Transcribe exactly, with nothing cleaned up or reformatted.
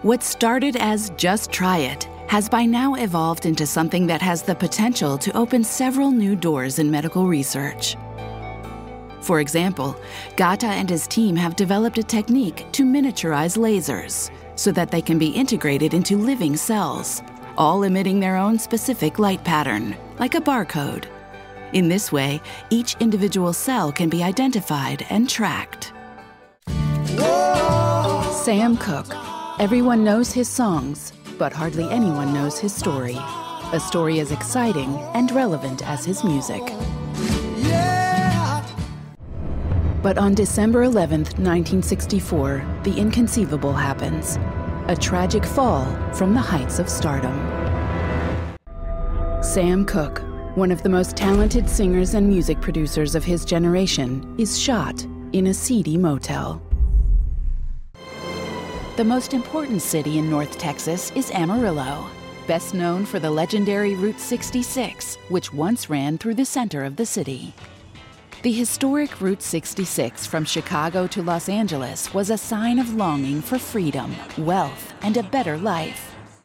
What started as just try it has by now evolved into something that has the potential to open several new doors in medical research. For example, Gata and his team have developed a technique to miniaturize lasers so that they can be integrated into living cells, all emitting their own specific light pattern, like a barcode. In this way, each individual cell can be identified and tracked. Whoa! Sam Cooke. Everyone knows his songs, but hardly anyone knows his story. A story as exciting and relevant as his music. Yeah! But on December eleventh, nineteen sixty-four, the inconceivable happens. A tragic fall from the heights of stardom. Sam Cooke, one of the most talented singers and music producers of his generation, is shot in a seedy motel. The most important city in North Texas is Amarillo, best known for the legendary Route sixty-six, which once ran through the center of the city. The historic Route sixty-six from Chicago to Los Angeles was a sign of longing for freedom, wealth, and a better life.